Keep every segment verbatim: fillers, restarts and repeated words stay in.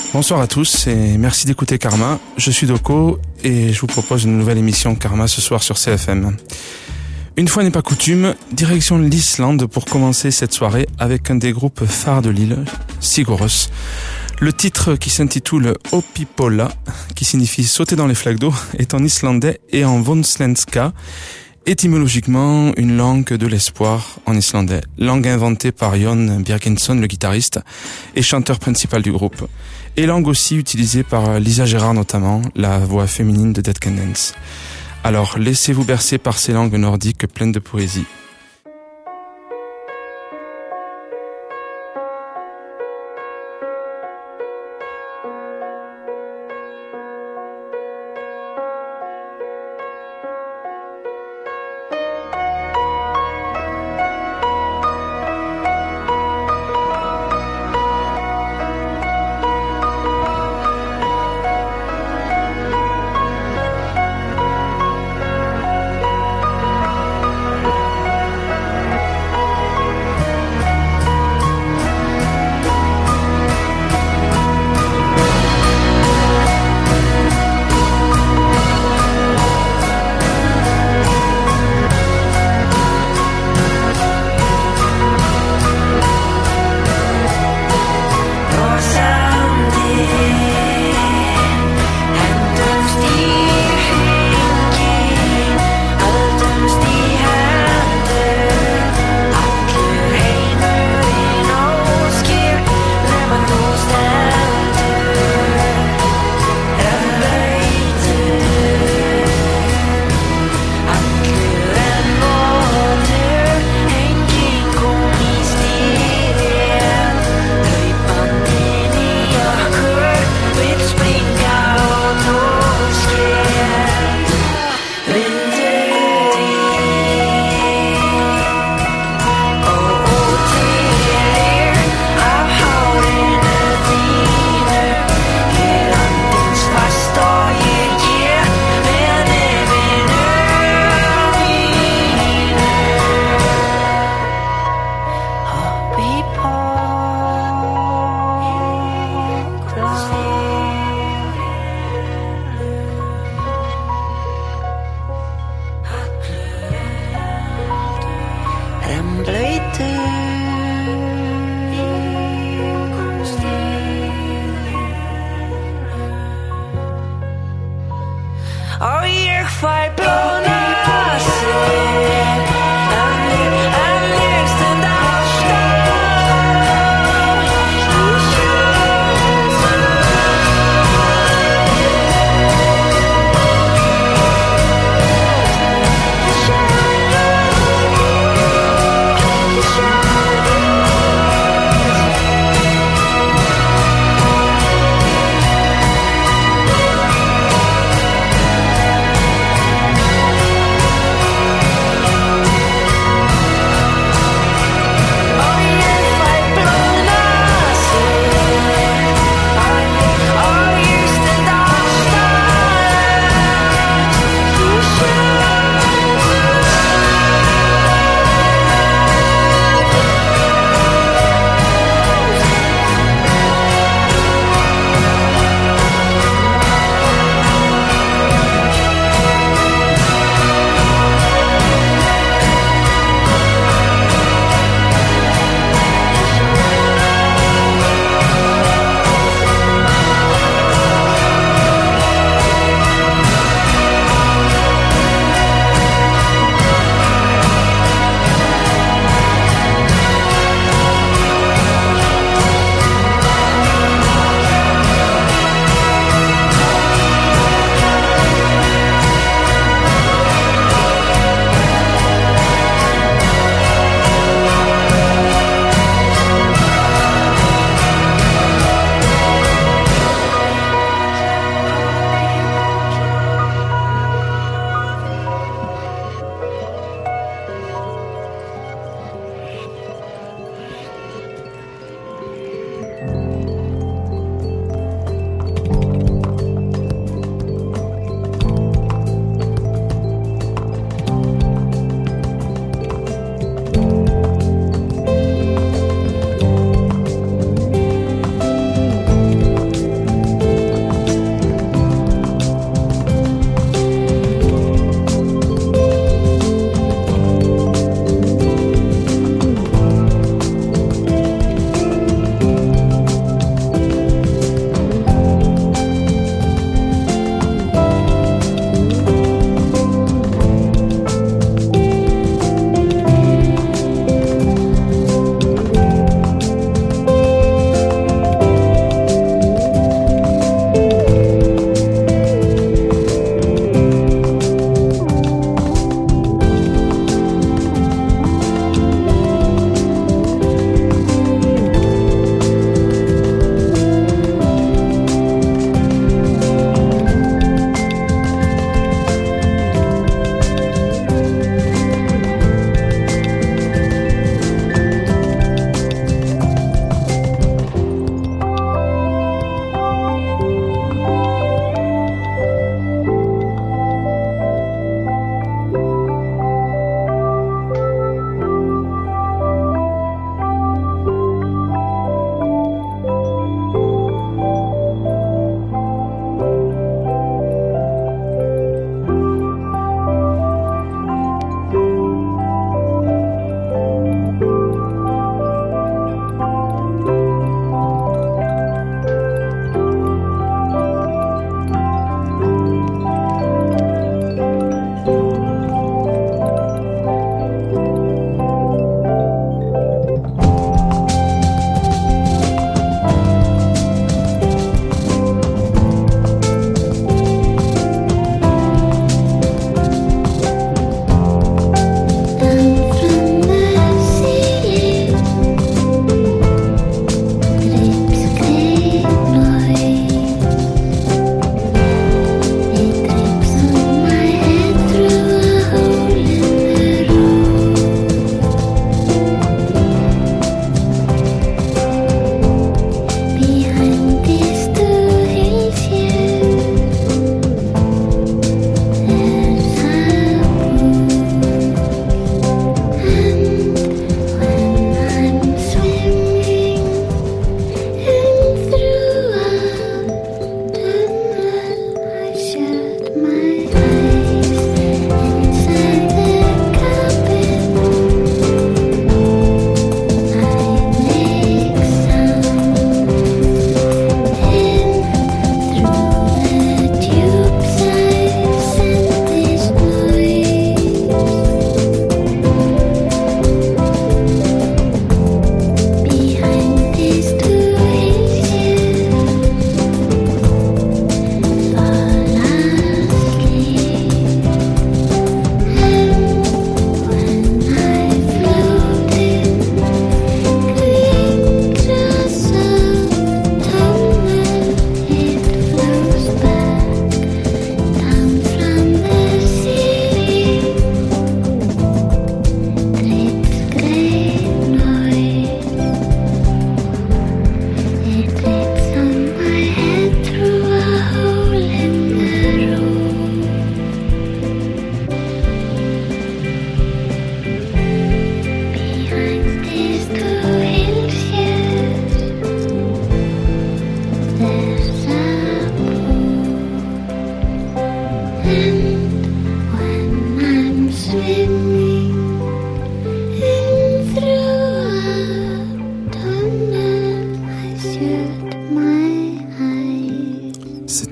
Bonsoir à tous et merci d'écouter Karma. Je suis Doko et je vous propose une nouvelle émission Karma ce soir sur C F M. Une fois n'est pas coutume, direction l'Islande pour commencer cette soirée avec un des groupes phares de l'île, Sigur Rós. Le titre qui s'intitule Oppipolla, qui signifie sauter dans les flaques d'eau, est en islandais et en vonslenska, étymologiquement une langue de l'espoir en islandais, langue inventée par Jon Björgensson, le guitariste et chanteur principal du groupe, et langue aussi utilisée par Lisa Gerrard notamment, la voix féminine de Dead Can Dance. Alors laissez-vous bercer par ces langues nordiques pleines de poésie.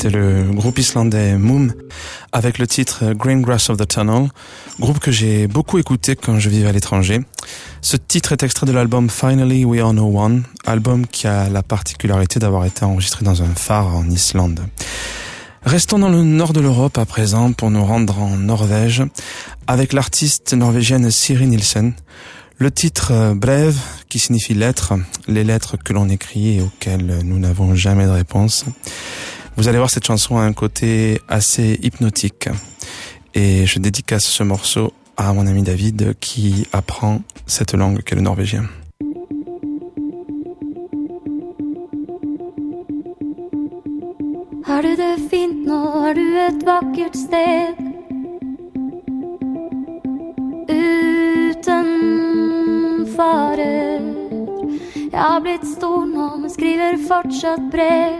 c'était le groupe islandais Moom avec le titre Green Grass of the Tunnel, groupe que j'ai beaucoup écouté quand je vivais à l'étranger. Ce titre est extrait de l'album Finally We Are No One, album qui a la particularité d'avoir été enregistré dans un phare en Islande. Restons dans le nord de l'Europe à présent pour nous rendre en Norvège avec l'artiste norvégienne Siri Nielsen. Le titre Brev, qui signifie lettres, les lettres que l'on écrit et auxquelles nous n'avons jamais de réponse. Vous allez voir, cette chanson a un côté assez hypnotique. Et je dédicace ce morceau à mon ami David qui apprend cette langue qu'est le norvégien. Har du det fint nå, har du et vakkert sted uten farer. Jeg har blitt stor nå, men skriver fortsatt brev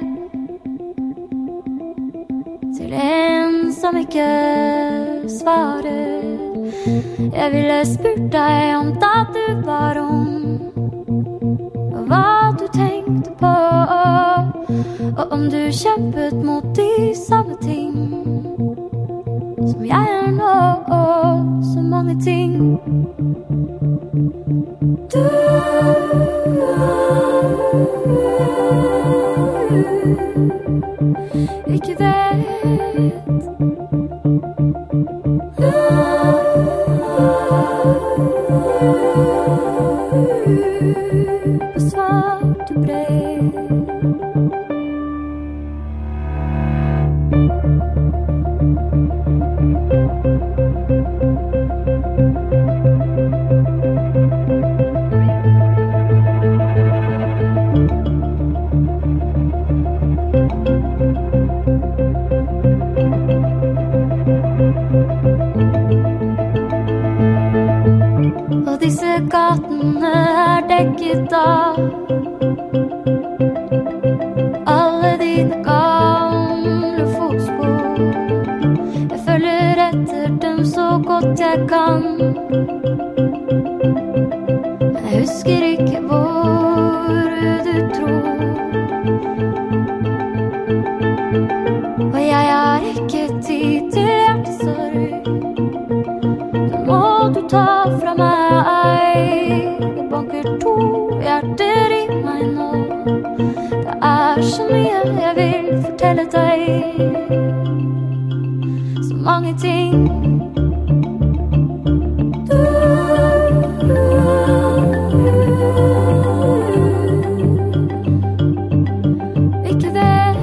til en som ikke svarer. Jeg ville spurt deg om da du var ung, og hva du tenkte på, og om du kjempet mot de samme ting som jeg er nå, og så mange ting du ikke vet. På svarte brev. Og disse gatene er dekket av alle dine gamle fotspor. Jeg følger etter dem så godt jeg kan, men jeg husker ikke hvor du tror. Og jeg har ikke tid til hjertesorg, den må du ta fra meg. Det banker to hjerter i meg nå. Det er så mye jeg vil fortelle deg, så mange ting du ikke vet.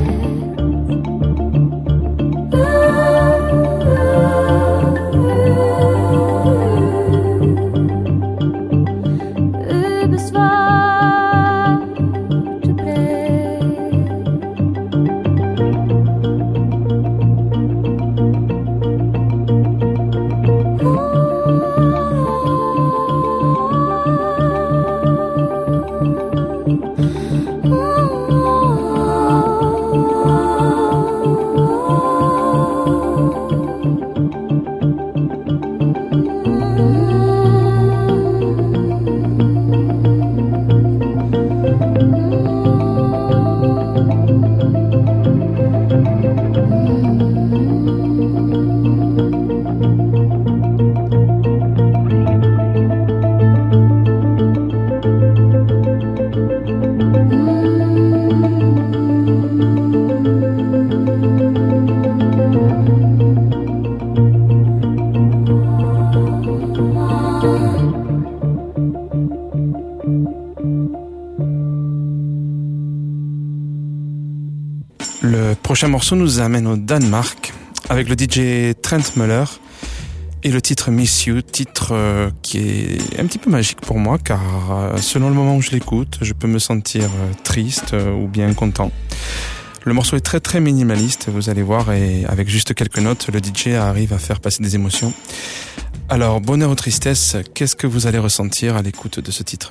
Le prochain morceau nous amène au Danemark avec le D J Trent Muller et le titre Miss You, titre euh, qui est un petit peu magique pour moi car euh, selon le moment où je l'écoute, je peux me sentir euh, triste euh, ou bien content. Le morceau est très très minimaliste, vous allez voir, et avec juste quelques notes, le D J arrive à faire passer des émotions. Alors, bonheur ou tristesse, qu'est-ce que vous allez ressentir à l'écoute de ce titre ?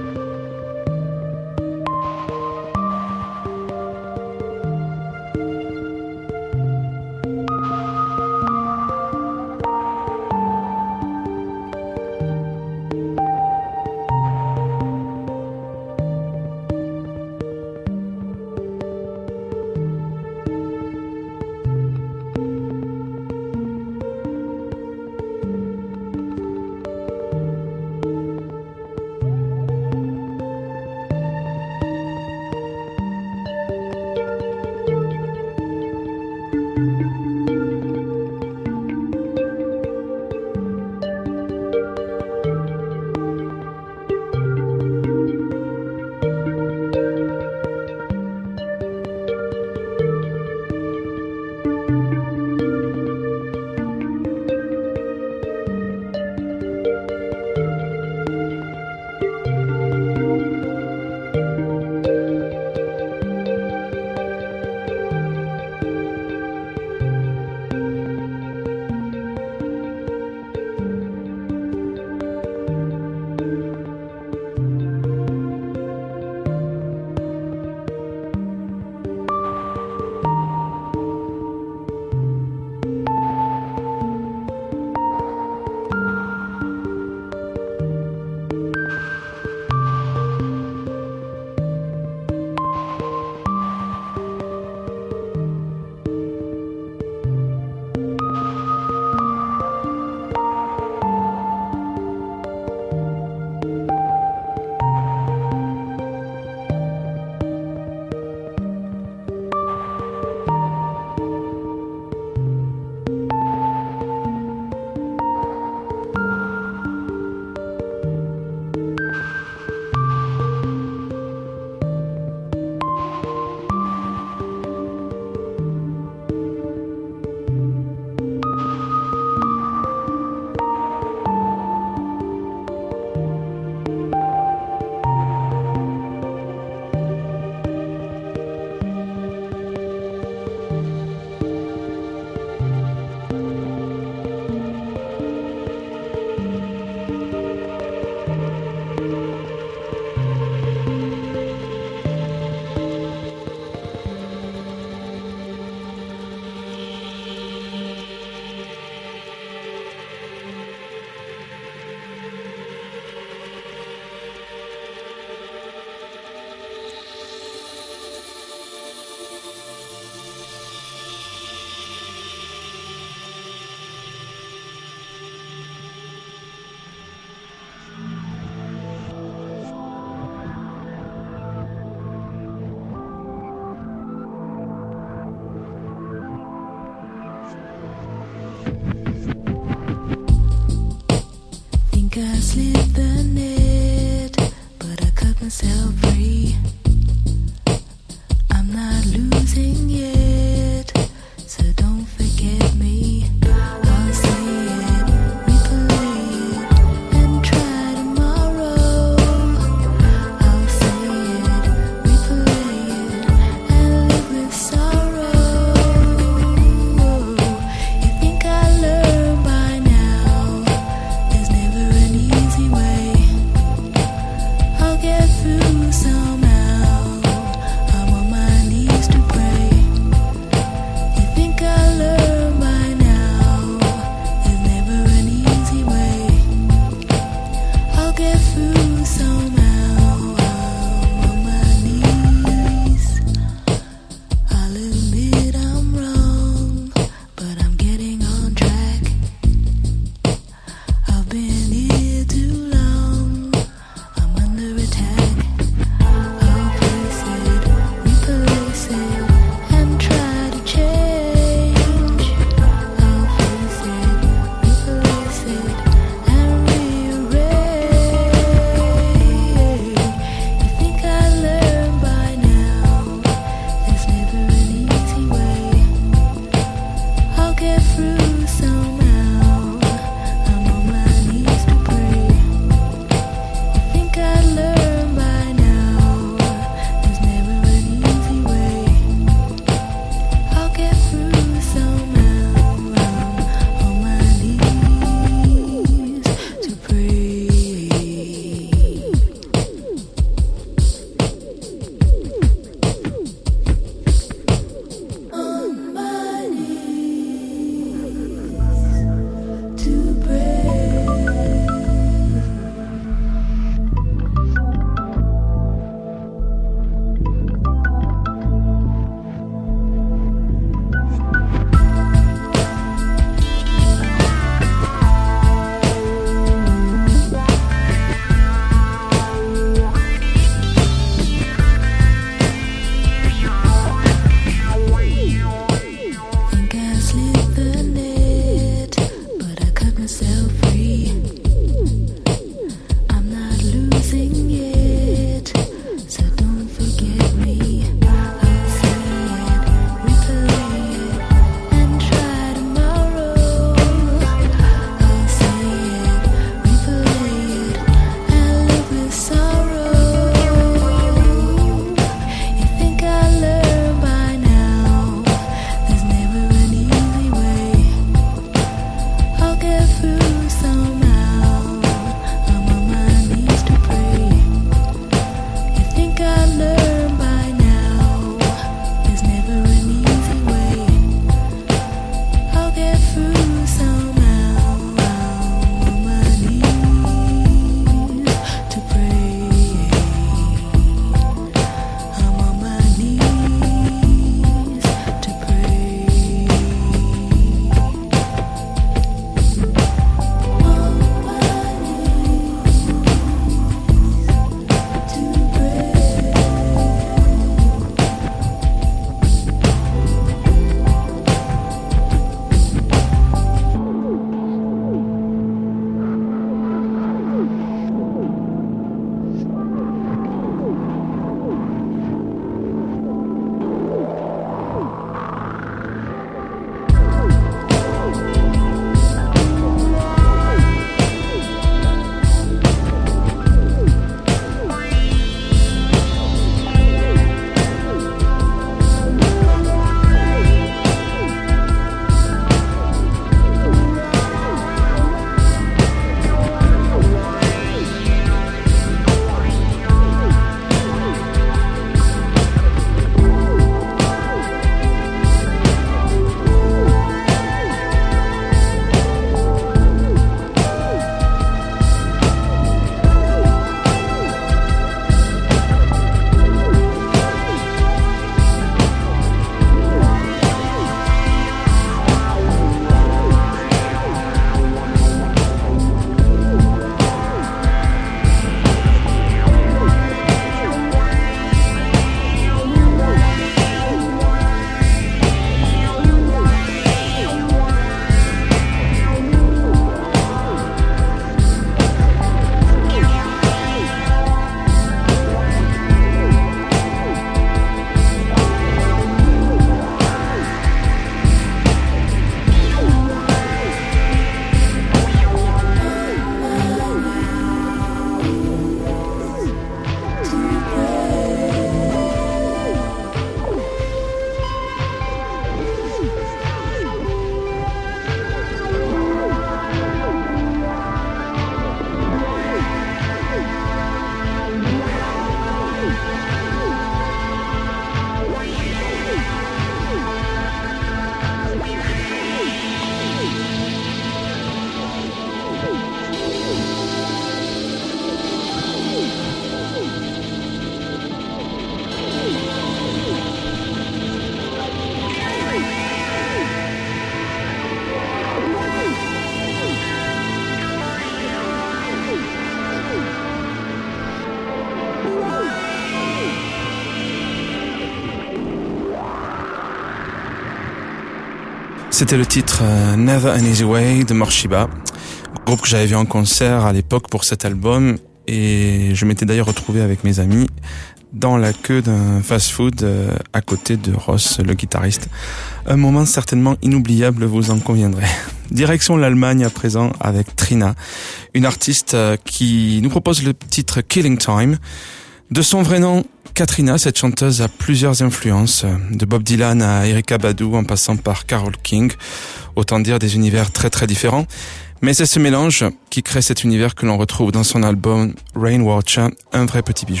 C'était le titre euh, Never an Easy Way de Morshiba, groupe que j'avais vu en concert à l'époque pour cet album, et je m'étais d'ailleurs retrouvé avec mes amis dans la queue d'un fast-food euh, à côté de Ross, le guitariste. Un moment certainement inoubliable, vous en conviendrez. Direction l'Allemagne à présent avec Trina, une artiste euh, qui nous propose le titre Killing Time. De son vrai nom, Katrina, cette chanteuse a plusieurs influences, de Bob Dylan à Erykah Badu en passant par Carole King, autant dire des univers très très différents. Mais c'est ce mélange qui crée cet univers que l'on retrouve dans son album Rainwatcher, un vrai petit bijou.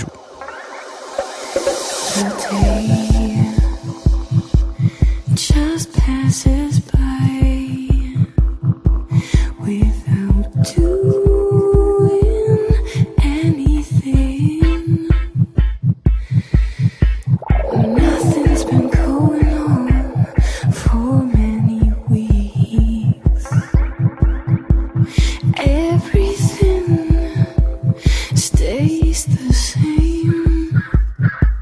The day just passes by without doing anything. Nothing's been going on for many weeks. Everything stays the same.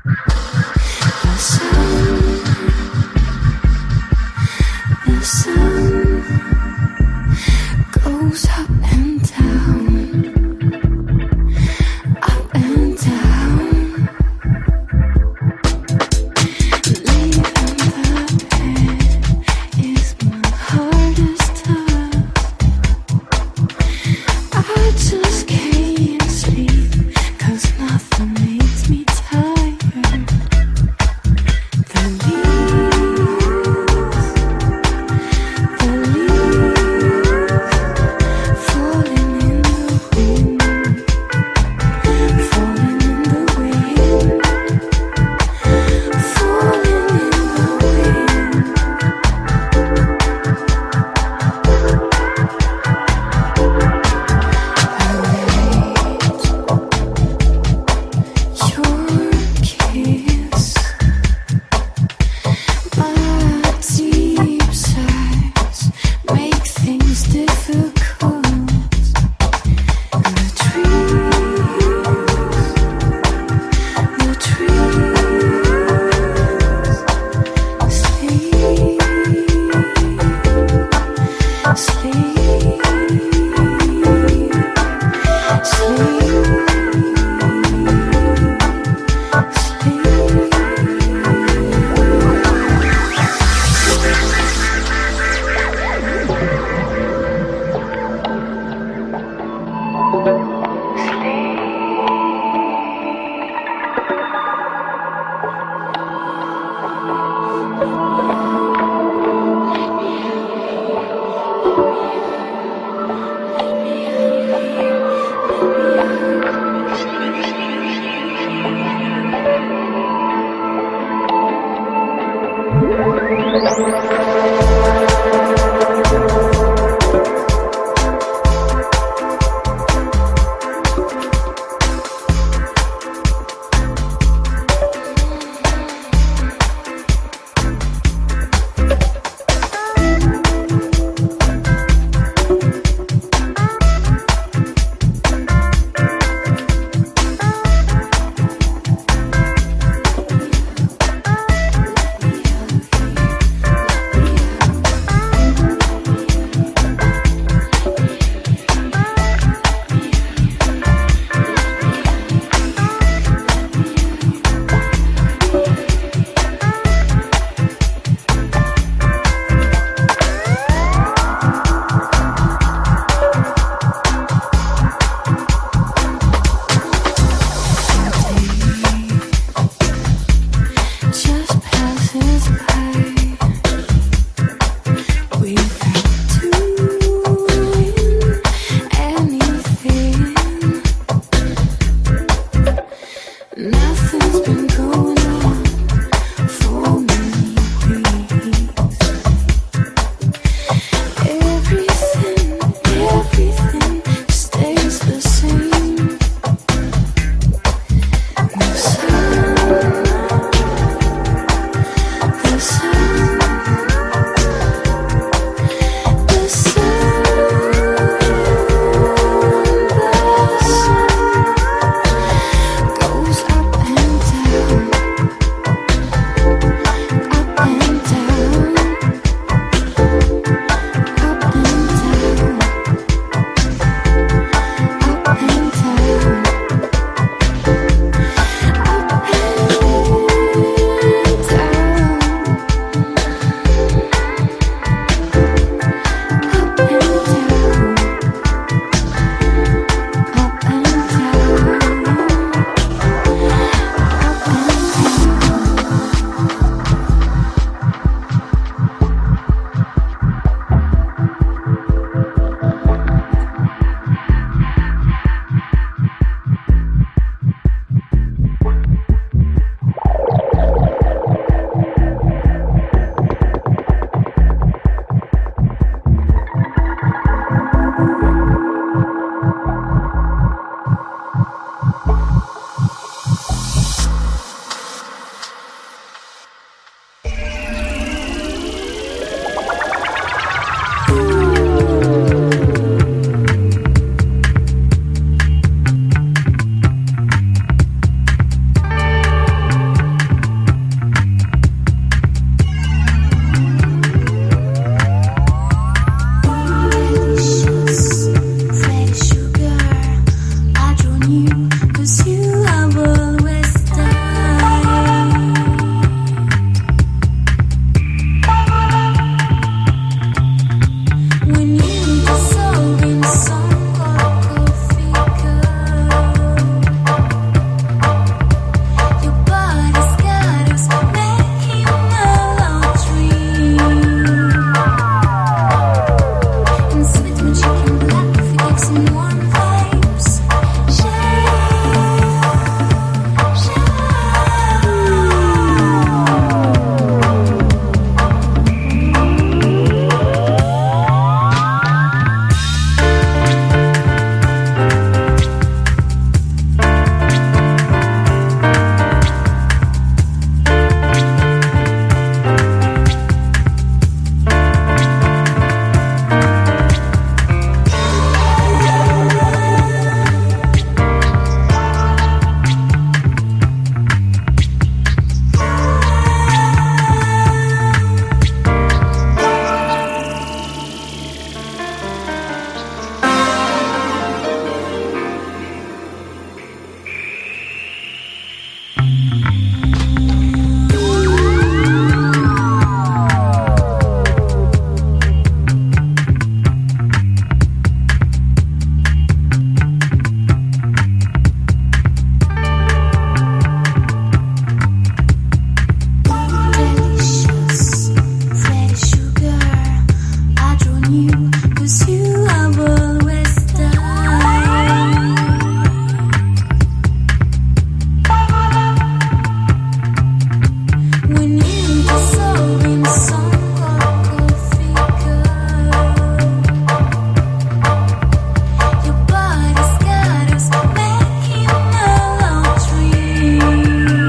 The sun, the sun. you, 'cause you have always died. When you dissolve in some coffee cup, your body scatters, making mellow dream. And sweet magic in black figures and warm vibes. Delicious, pretty sugar, I drawn you, 'cause you have always died. When you dissolve in some coffee cup, your body scatters, making mellow dream.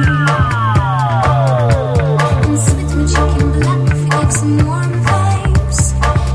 And sweet magic in black figures and warm vibes.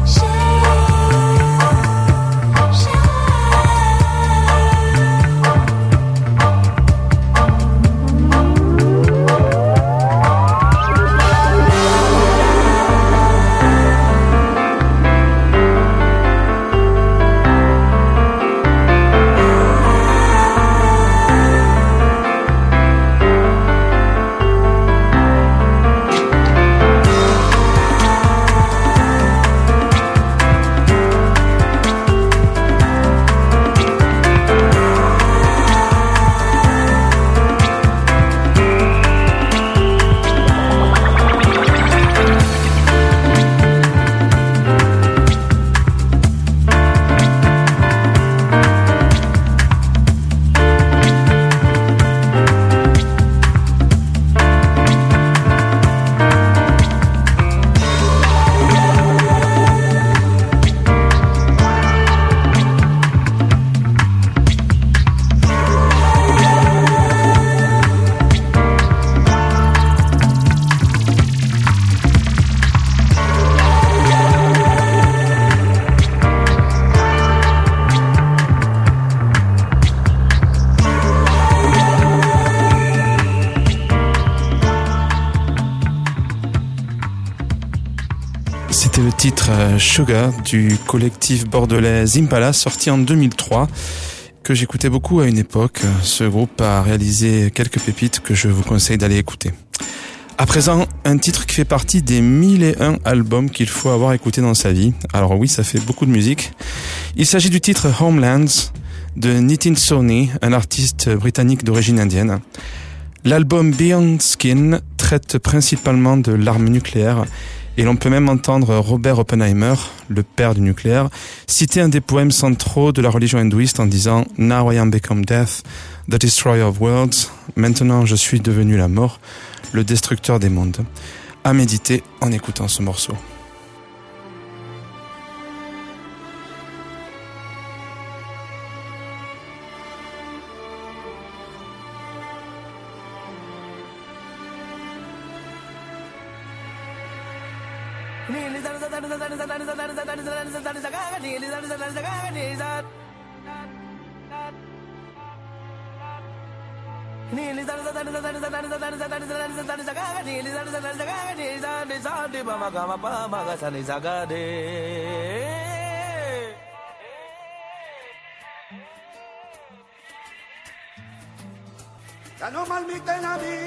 C'était le titre euh, Sugar du collectif bordelais Zimpala, sorti en deux mille trois, que j'écoutais beaucoup à une époque. Ce groupe a réalisé quelques pépites que je vous conseille d'aller écouter. À présent, un titre qui fait partie des mille et un albums qu'il faut avoir écouté dans sa vie. Alors oui, ça fait beaucoup de musique. Il s'agit du titre Homelands de Nitin Sawhney, un artiste britannique d'origine indienne. L'album Beyond Skin traite principalement de l'arme nucléaire et l'on peut même entendre Robert Oppenheimer, le père du nucléaire, citer un des poèmes centraux de la religion hindouiste en disant « Now I am become death, the destroyer of worlds » Maintenant je suis devenu la mort, le destructeur des mondes. À méditer en écoutant ce morceau. Ya no malmiten a mí.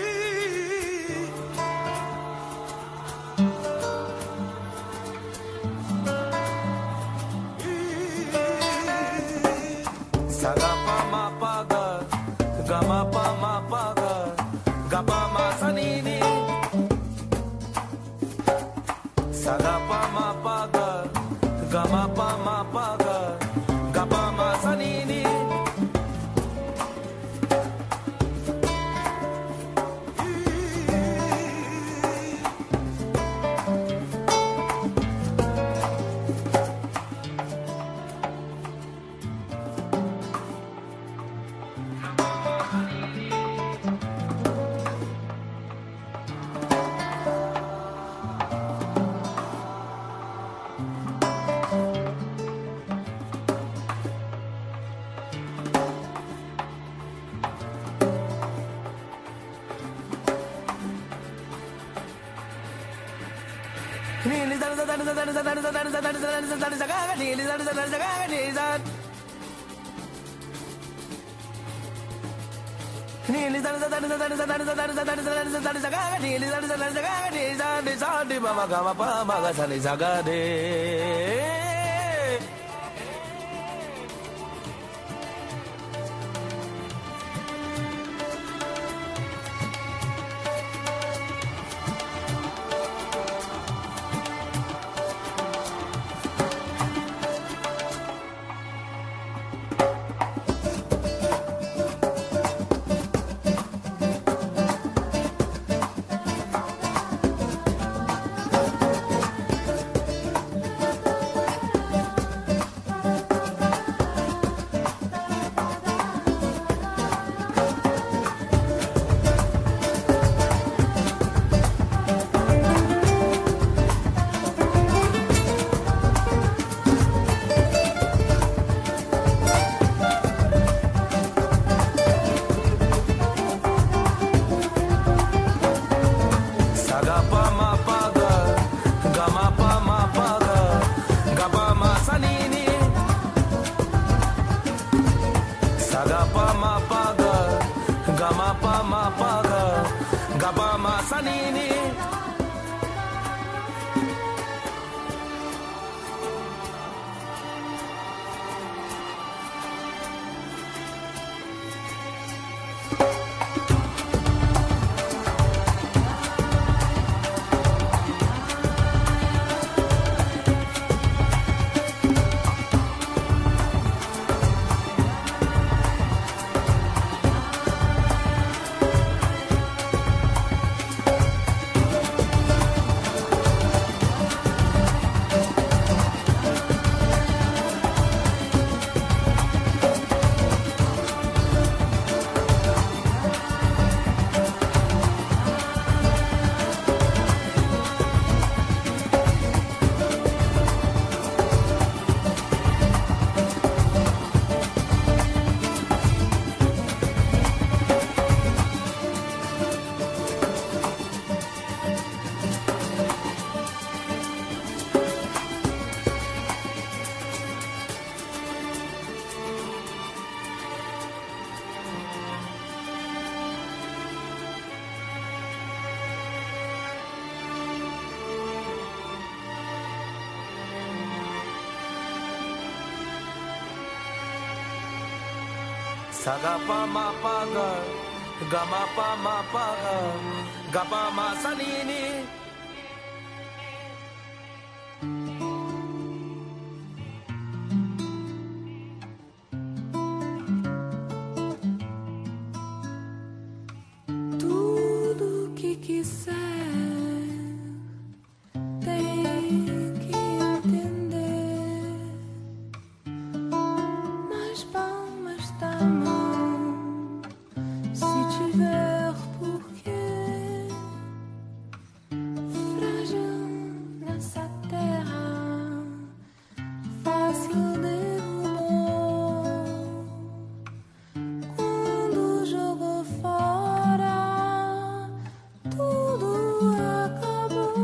Sagapa ma paga, gama pa ma paga, gapa ma sanini. Sagapa ma paga, gama pa ma paga, gapa ma sanini. Sagapa ma paga, gama pa ma paga, gapa ma sanini. Tudo que quiser tem que entender, nas palmas da mão, se tiver porquê, frágil nessa terra, fácil derrubou, quando jogou fora, tudo acabou.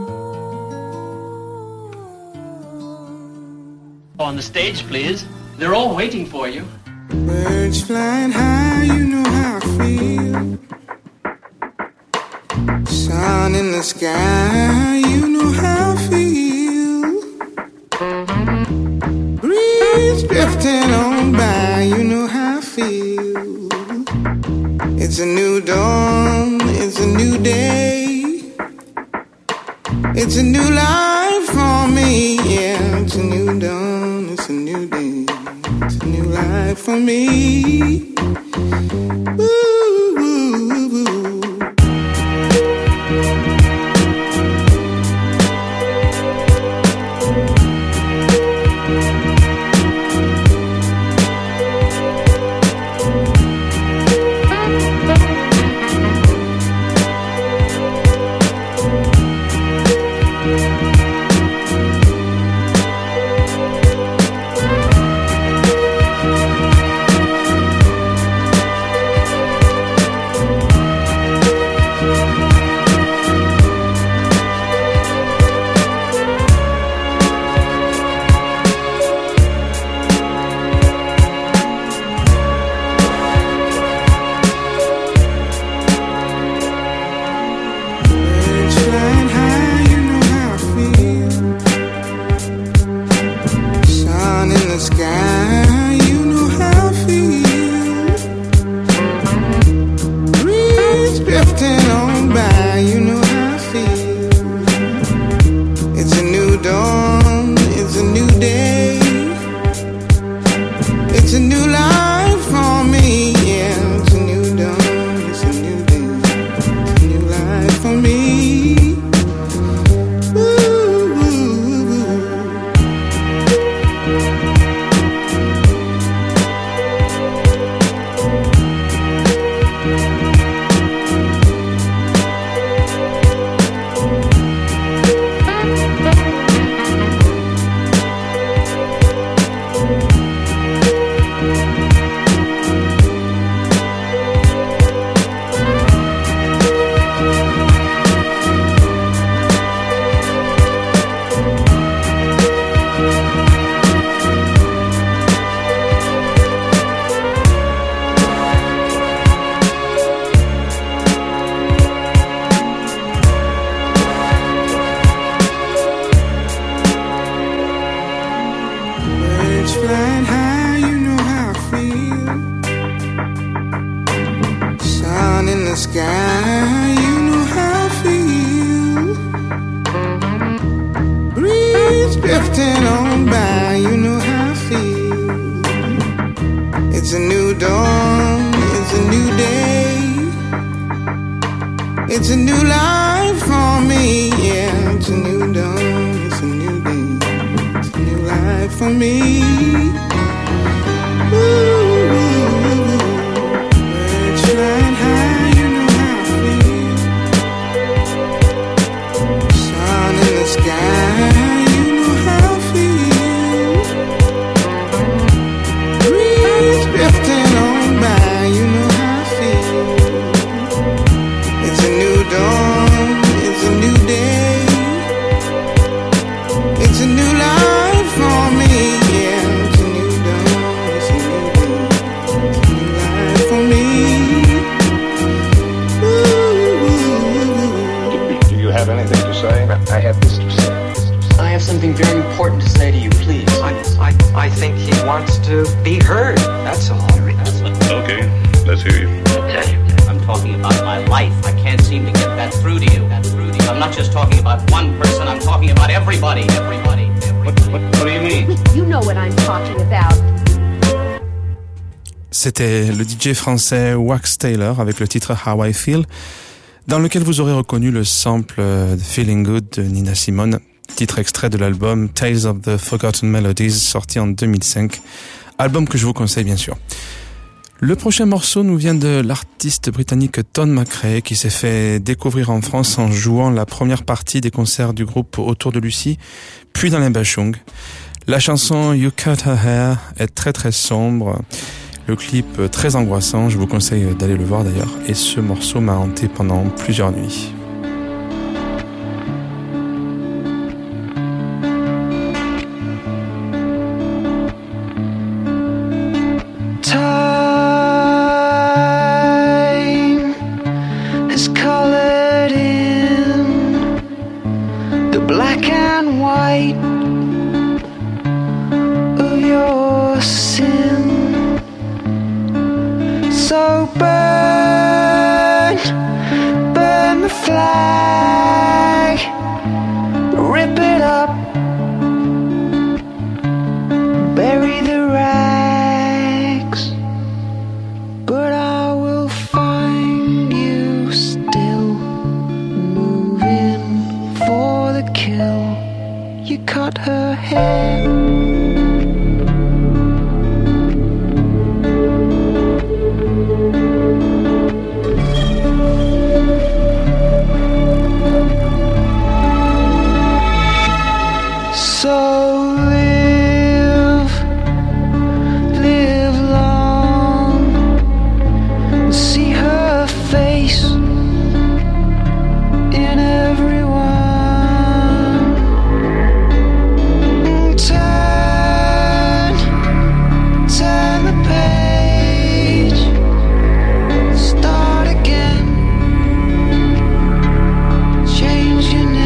On the stage, please. They're all waiting for you. Birds flying high, you know how I feel. the sky, you know how I feel. Breeze drifting on by, you know how I feel. It's a new dawn, it's a new day. It's a new life for me, yeah. It's a new dawn, it's a new day. It's a new life for me. Ooh, ooh, ooh, ooh. C'était le D J français Wax Taylor avec le titre How I Feel, dans lequel vous aurez reconnu le sample de Feeling Good de Nina Simone, titre extrait de l'album Tales of the Forgotten Melodies, sorti en deux mille cinq, album que je vous conseille bien sûr. Le prochain morceau nous vient de l'artiste britannique Ton McRae, qui s'est fait découvrir en France en jouant la première partie des concerts du groupe Autour de Lucie, puis dans les Bachung. La chanson You Cut Her Hair est très très sombre, le clip très angoissant, je vous conseille d'aller le voir d'ailleurs, et ce morceau m'a hanté pendant plusieurs nuits. Time has colored in burn, burn the flag, rip it up, bury the rags, but I will find you still moving for the kill. You cut her hair. So live, live long, see her face in everyone. Turn, turn the page, start again, change your name.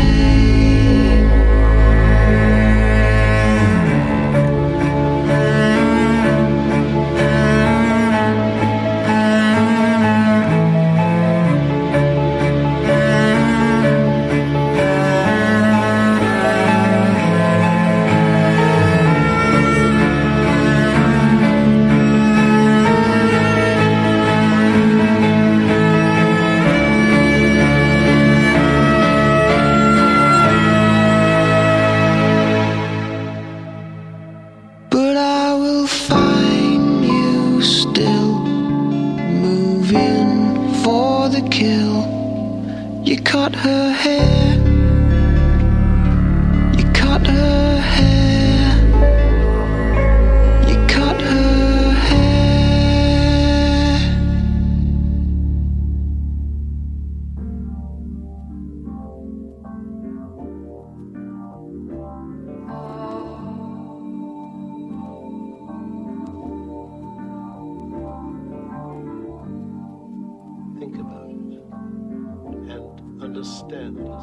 But I will find you still moving for the kill. You cut her hair, you cut her hair, you cut her hair. Think about it and understand it.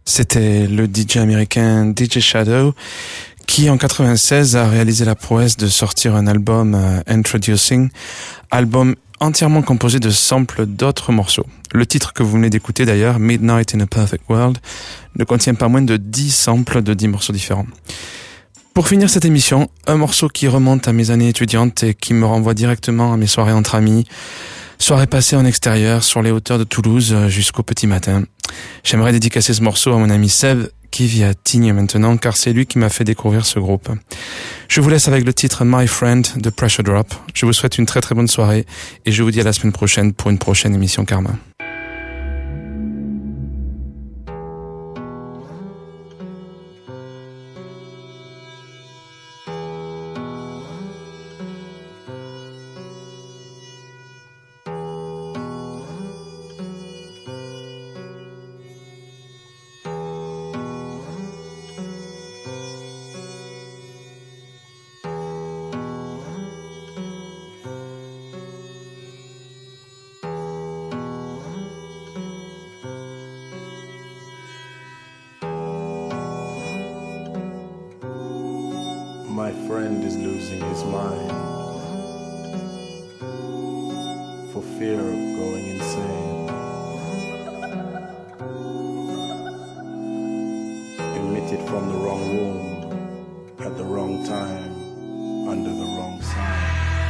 C'était le D J américain D J Shadow qui en quatre-vingt-seize a réalisé la prouesse de sortir un album euh, Introducing, album entièrement composé de samples d'autres morceaux. Le titre que vous venez d'écouter d'ailleurs, Midnight in a Perfect World, ne contient pas moins de dix samples de dix morceaux différents. Pour finir cette émission, un morceau qui remonte à mes années étudiantes et qui me renvoie directement à mes soirées entre amis, soirées passées en extérieur sur les hauteurs de Toulouse jusqu'au petit matin. J'aimerais dédicacer ce morceau à mon ami Seb, qui vit à Tignes maintenant, car c'est lui qui m'a fait découvrir ce groupe. Je vous laisse avec le titre My Friend de Pressure Drop. Je vous souhaite une très très bonne soirée et je vous dis à la semaine prochaine pour une prochaine émission Karma. My friend is losing his mind for fear of going insane. Emitted from the wrong room at the wrong time under the wrong sign.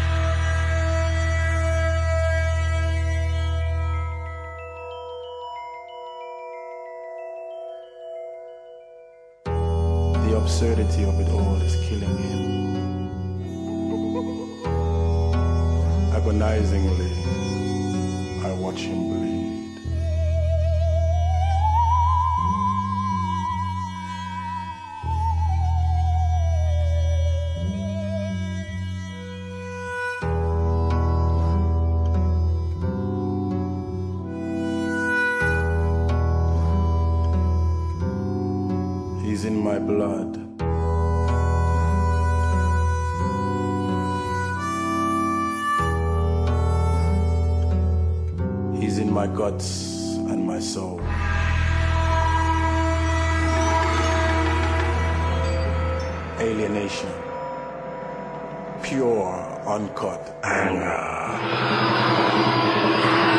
The absurdity of it all is killing him. Agonizingly, I watch him bleed. He's in my blood. He's in my guts and my soul. Alienation. Pure, uncut anger.